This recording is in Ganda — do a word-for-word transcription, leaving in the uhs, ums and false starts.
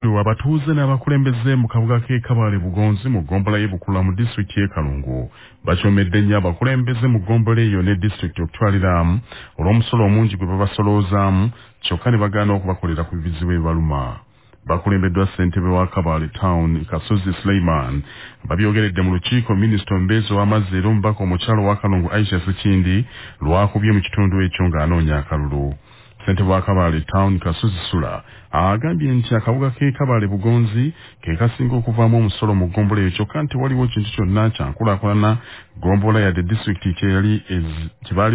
Bwatyo abatuuze n'abakulembeze mu kabuga k'e Kabale Bugonzi mu ggombolola y'e Bukula mu disitulikiti y'e Kalungu bakyomedde nnyo abakulembeze mu ggombolola eyo ne disitulikiti okutwaliramu olw'omusolo omungi gwe babasoloozaamu kyokka ne bagaana okubakolera ku bizibu ebibaluma. Bakulembeddwa ssentebe wa Kabale Town Kasozi Suleiman babyogeredde mu lukiiko minisita ombeezi w'amazzi era omubaka omukyalo wa Kalungu Aisha Sekindi lwakubye mu kitundu ekyo ng'anoonya akalulu. Ssentebe wa Kabale Town Kasozi Sula agambye nti akabuga k'e Kabale Bugonzi ke kasinga okuvaamu omusolo mu ggombolola eyo kyokka nti waliwo ekintu kyonna kyankulaakulana ggombolola yadde disitulikiti kyeyali